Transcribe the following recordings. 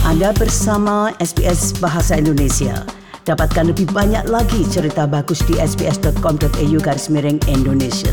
Anda bersama SBS Bahasa Indonesia. Dapatkan lebih banyak lagi cerita bagus di sbs.com.au/Indonesian.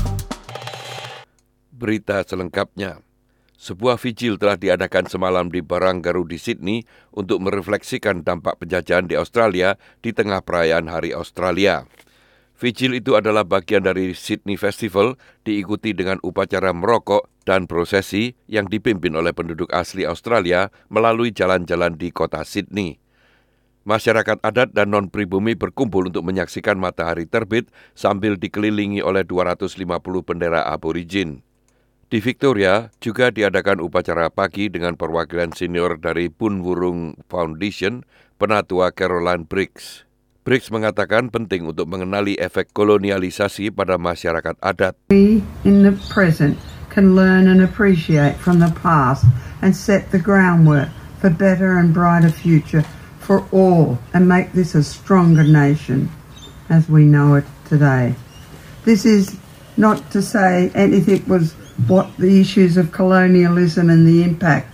Berita selengkapnya. Sebuah vigil telah diadakan semalam di Barangaroo di Sydney untuk merefleksikan dampak penjajahan di Australia di tengah perayaan Hari Australia. Vigil itu adalah bagian dari Sydney Festival, diikuti dengan upacara merokok dan prosesi yang dipimpin oleh penduduk asli Australia melalui jalan-jalan di kota Sydney. Masyarakat adat dan non-pribumi berkumpul untuk menyaksikan matahari terbit sambil dikelilingi oleh 250 bendera aborigin. Di Victoria juga diadakan upacara pagi dengan perwakilan senior dari Bunwurrung Foundation, Penatua Caroline Briggs. Briggs mengatakan penting untuk mengenali efek kolonialisasi pada masyarakat adat. We in the present can learn and appreciate from the past and set the groundwork for better and brighter future for all and make this a stronger nation as we know it today. This is not to say anything was what the issues of colonialism and the impact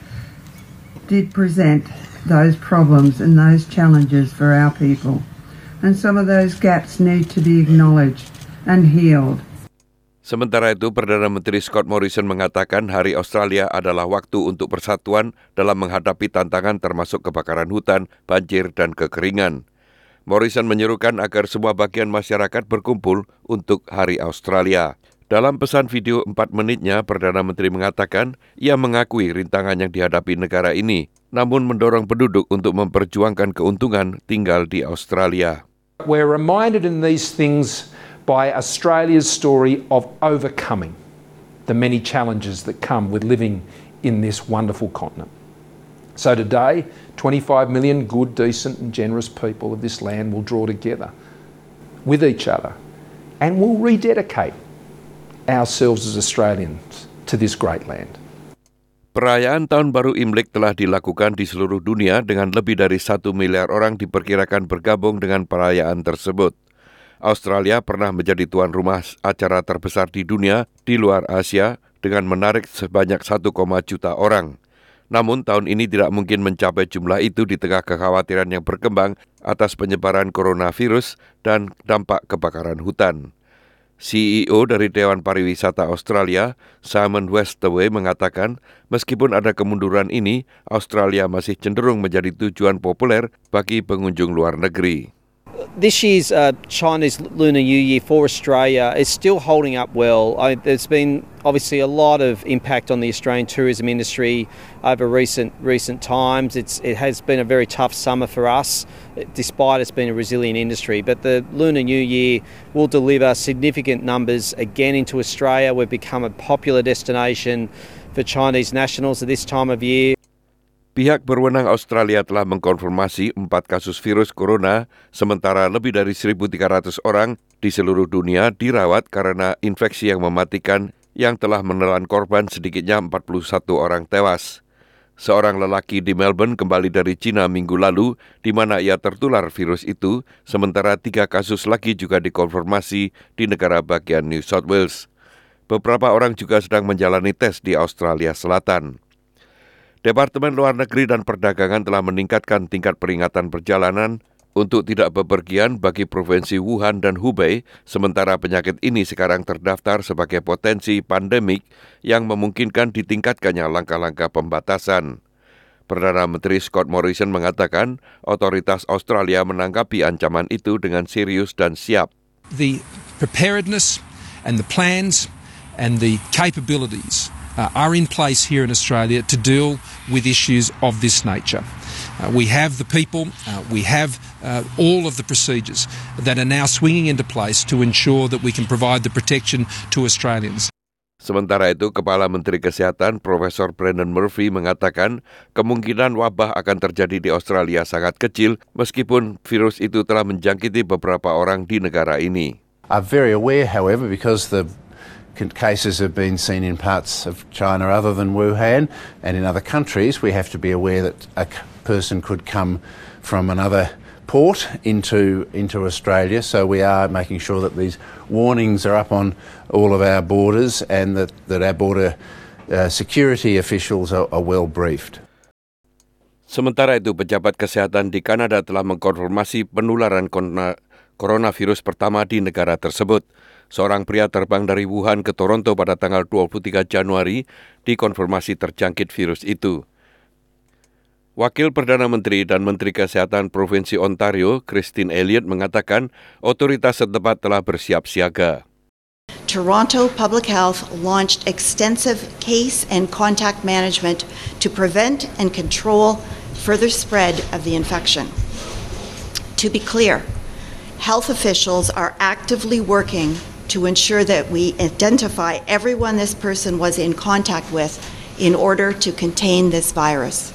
did present those problems and those challenges for our people. And some of those gaps need to be acknowledged and healed. Sementara itu, Perdana Menteri Scott Morrison mengatakan Hari Australia adalah waktu untuk persatuan dalam menghadapi tantangan termasuk kebakaran hutan, banjir, dan kekeringan. Morrison menyerukan agar semua bagian masyarakat berkumpul untuk Hari Australia. Dalam pesan video 4 menitnya, Perdana Menteri mengatakan ia mengakui rintangan yang dihadapi negara ini, namun mendorong penduduk untuk memperjuangkan keuntungan tinggal di Australia. We're reminded in these things by Australia's story of overcoming the many challenges that come with living in this wonderful continent. So today, 25 million good, decent and generous people of this land will draw together with each other and will rededicate ourselves as Australians to this great land. Perayaan Tahun Baru Imlek telah dilakukan di seluruh dunia dengan lebih dari 1 miliar orang diperkirakan bergabung dengan perayaan tersebut. Australia pernah menjadi tuan rumah acara terbesar di dunia di luar Asia dengan menarik sebanyak 1,1 juta orang. Namun tahun ini tidak mungkin mencapai jumlah itu di tengah kekhawatiran yang berkembang atas penyebaran coronavirus dan dampak kebakaran hutan. CEO dari Dewan Pariwisata Australia, Simon Westaway, mengatakan meskipun ada kemunduran ini, Australia masih cenderung menjadi tujuan populer bagi pengunjung luar negeri. This year's Chinese Lunar New Year for Australia is still holding up well. There's been obviously a lot of impact on the Australian tourism industry over recent times. It has been a very tough summer for us, despite it's been a resilient industry. But the Lunar New Year will deliver significant numbers again into Australia. We've become a popular destination for Chinese nationals at this time of year. Pihak berwenang Australia telah mengkonfirmasi 4 kasus virus corona, sementara lebih dari 1.300 orang di seluruh dunia dirawat karena infeksi yang mematikan yang telah menelan korban sedikitnya 41 orang tewas. Seorang lelaki di Melbourne kembali dari China minggu lalu, di mana ia tertular virus itu, sementara 3 kasus lagi juga dikonfirmasi di negara bagian New South Wales. Beberapa orang juga sedang menjalani tes di Australia Selatan. Departemen Luar Negeri dan Perdagangan telah meningkatkan tingkat peringatan perjalanan untuk tidak bepergian bagi Provinsi Wuhan dan Hubei, sementara penyakit ini sekarang terdaftar sebagai potensi pandemik yang memungkinkan ditingkatkannya langkah-langkah pembatasan. Perdana Menteri Scott Morrison mengatakan otoritas Australia menanggapi ancaman itu dengan serius dan siap. The preparedness and the plans and the capabilities are in place here in Australia to deal with issues of this nature. We have the people, we have all of the procedures that are now swinging into place to ensure that we can provide the protection to Australians. Sementara itu, Kepala Menteri Kesehatan Profesor Brendan Murphy mengatakan kemungkinan wabah akan terjadi di Australia sangat kecil meskipun virus itu telah menjangkiti beberapa orang di negara ini. I'm very aware, however, because the cases have been seen in parts of China other than Wuhan and in other countries, we have to be aware that a person could come from another port into Australia. So we are making sure that these warnings are up on all of our borders and that our border security officials are well briefed. Sementara itu, pejabat kesehatan di Kanada telah mengkonfirmasi penularan coronavirus pertama di negara tersebut. Seorang pria terbang dari Wuhan ke Toronto pada tanggal 23 Januari dikonfirmasi terjangkit virus itu. Wakil Perdana Menteri dan Menteri Kesehatan Provinsi Ontario, Christine Elliott, mengatakan otoritas setempat telah bersiap siaga. Toronto Public Health launched extensive case and contact management to prevent and control further spread of the infection. To be clear, health officials are actively working to ensure that we identify everyone this person was in contact with in order to contain this virus.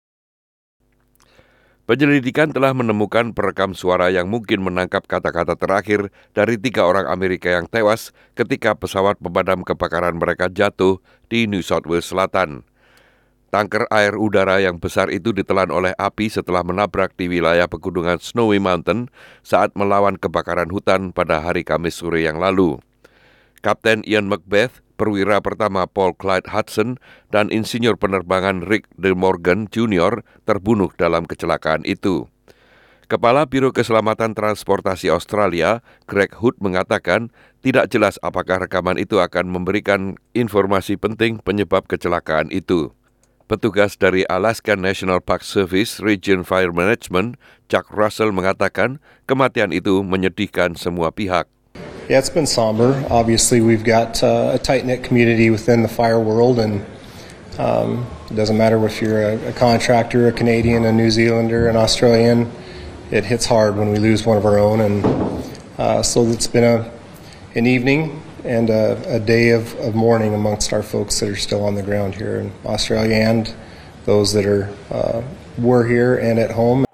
Penyelidikan telah menemukan perekam suara yang mungkin menangkap kata-kata terakhir dari 3 orang Amerika yang tewas ketika pesawat pemadam kebakaran mereka jatuh di New South Wales Selatan. Tanker air udara yang besar itu ditelan oleh api setelah menabrak di wilayah pegunungan Snowy Mountain saat melawan kebakaran hutan pada hari Kamis sore yang lalu. Kapten Ian Macbeth, perwira pertama Paul Clyde Hudson, dan insinyur penerbangan Rick De Morgan Jr. terbunuh dalam kecelakaan itu. Kepala Biro Keselamatan Transportasi Australia, Greg Hood, mengatakan tidak jelas apakah rekaman itu akan memberikan informasi penting penyebab kecelakaan itu. Petugas dari Alaska National Park Service Region Fire Management, Chuck Russell, mengatakan kematian itu menyedihkan semua pihak. Yeah, it's been somber. Obviously, we've got a tight-knit community within the fire world, and it doesn't matter if you're a contractor, a Canadian, a New Zealander, an Australian. It hits hard when we lose one of our own, and so it's been an evening and a day of mourning amongst our folks that are still on the ground here in Australia and those that were here and at home.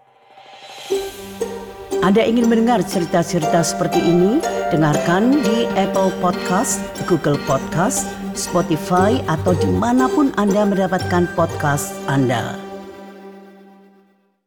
Anda ingin mendengar cerita-cerita seperti ini? Dengarkan di Apple Podcast, Google Podcast, Spotify, atau dimanapun Anda mendapatkan podcast Anda.